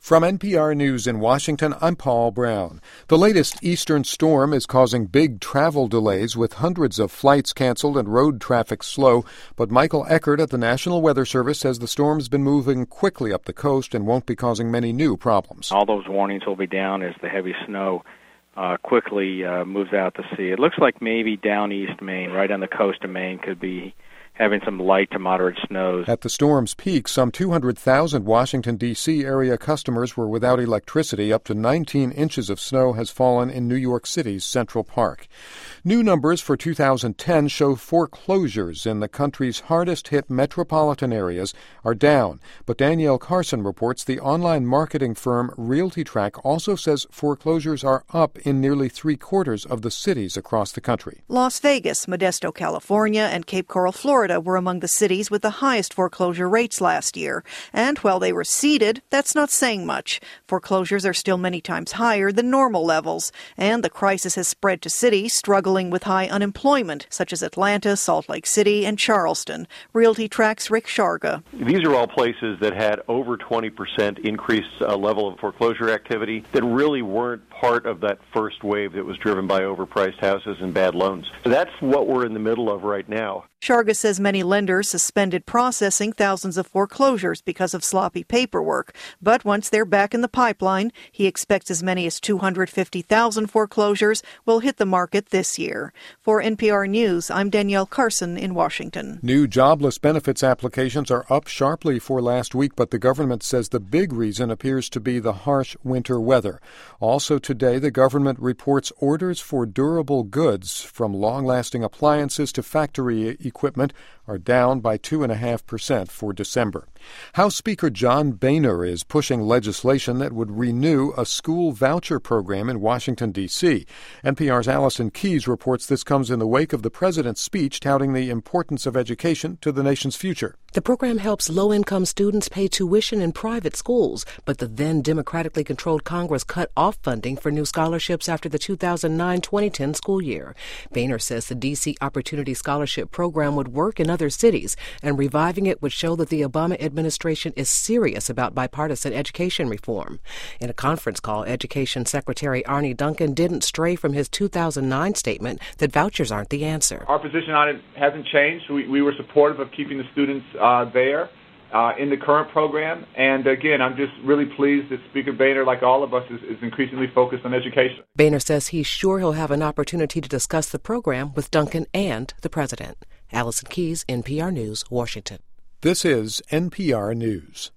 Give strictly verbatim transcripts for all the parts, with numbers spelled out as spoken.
From N P R News in Washington, I'm Paul Brown. The latest eastern storm is causing big travel delays with hundreds of flights canceled and road traffic slow. But Michael Eckert at the National Weather Service says the storm's been moving quickly up the coast and won't be causing many new problems. All those warnings will be down as the heavy snow uh, quickly uh, moves out to sea. It looks like maybe down East Maine, right on the coast of Maine, could be having some light to moderate snows. At the storm's peak, some two hundred thousand Washington, D C area customers were without electricity. Up to nineteen inches of snow has fallen in New York City's Central Park. New numbers for two thousand ten show foreclosures in the country's hardest-hit metropolitan areas are down. But Danielle Carson reports the online marketing firm RealtyTrack also says foreclosures are up in nearly three-quarters of the cities across the country. Las Vegas, Modesto, California, and Cape Coral, Florida were among the cities with the highest foreclosure rates last year. And while they receded, that's not saying much. Foreclosures are still many times higher than normal levels. And the crisis has spread to cities struggling with high unemployment, such as Atlanta, Salt Lake City, and Charleston. RealtyTrack's Rick Sharga. These are all places that had over twenty percent increased uh, level of foreclosure activity that really weren't part of that first wave that was driven by overpriced houses and bad loans. So that's what we're in the middle of right now. Sharga says many lenders suspended processing thousands of foreclosures because of sloppy paperwork. But once they're back in the pipeline, he expects as many as two hundred fifty thousand foreclosures will hit the market this year. For N P R News, I'm Danielle Carson in Washington. New jobless benefits applications are up sharply for last week, but the government says the big reason appears to be the harsh winter weather. Also today, the government reports orders for durable goods, from long-lasting appliances to factory equipment, are down by two point five percent for December. House Speaker John Boehner is pushing legislation that would renew a school voucher program in Washington, D C N P R's Allison Keyes reports this comes in the wake of the president's speech touting the importance of education to the nation's future. The program helps low-income students pay tuition in private schools, but the then democratically controlled Congress cut off funding for new scholarships after the two thousand nine twenty ten school year. Boehner says the D C Opportunity Scholarship Program would work in other cities, and reviving it would show that the Obama administration is serious about bipartisan education reform. In a conference call, Education Secretary Arne Duncan didn't stray from his two thousand nine statement that vouchers aren't the answer. Our position on it hasn't changed. We, we were supportive of keeping the students uh, there uh, in the current program. And again, I'm just really pleased that Speaker Boehner, like all of us, is, is increasingly focused on education. Boehner says he's sure he'll have an opportunity to discuss the program with Duncan and the president. Allison Keyes, N P R News, Washington. This is N P R News.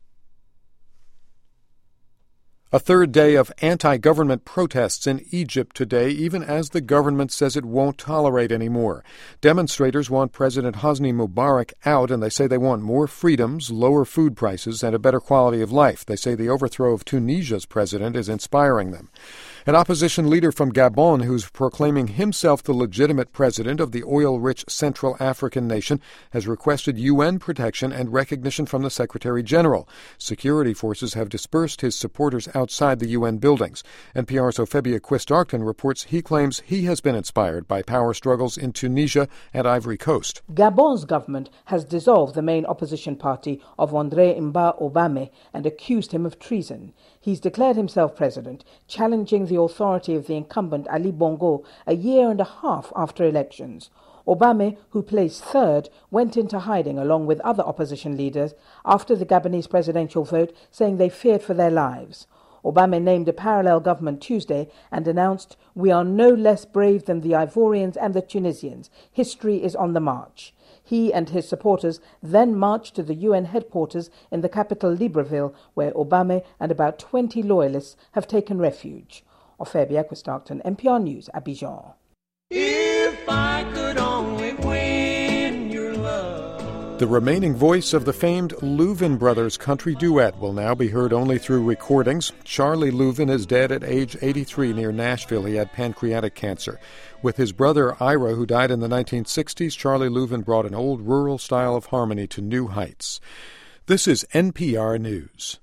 A third day of anti-government protests in Egypt today, even as the government says it won't tolerate any more. Demonstrators want President Hosni Mubarak out, and they say they want more freedoms, lower food prices, and a better quality of life. They say the overthrow of Tunisia's president is inspiring them. An opposition leader from Gabon, who's proclaiming himself the legitimate president of the oil-rich Central African nation, has requested U N protection and recognition from the Secretary General. Security forces have dispersed his supporters outside the U N buildings. N P R's Ophebia Quist-Arcton reports he claims he has been inspired by power struggles in Tunisia and Ivory Coast. Gabon's government has dissolved the main opposition party of André Mba Obame and accused him of treason. He's declared himself president, challenging the authority of the incumbent Ali Bongo a year and a half after elections. Obame, who placed third, went into hiding along with other opposition leaders after the Gabonese presidential vote, saying they feared for their lives. Obame named a parallel government Tuesday and announced, "We are no less brave than the Ivorians and the Tunisians. History is on the march." He and his supporters then marched to the U N headquarters in the capital Libreville, where Obame and about twenty loyalists have taken refuge. Ophebia Quist-Arcton, N P R News, Abidjan. If I could only win your love. The remaining voice of the famed Louvin Brothers country duet will now be heard only through recordings. Charlie Louvin is dead at age eighty-three near Nashville. He had pancreatic cancer. With his brother Ira, who died in the nineteen sixties, Charlie Louvin brought an old rural style of harmony to new heights. This is N P R News.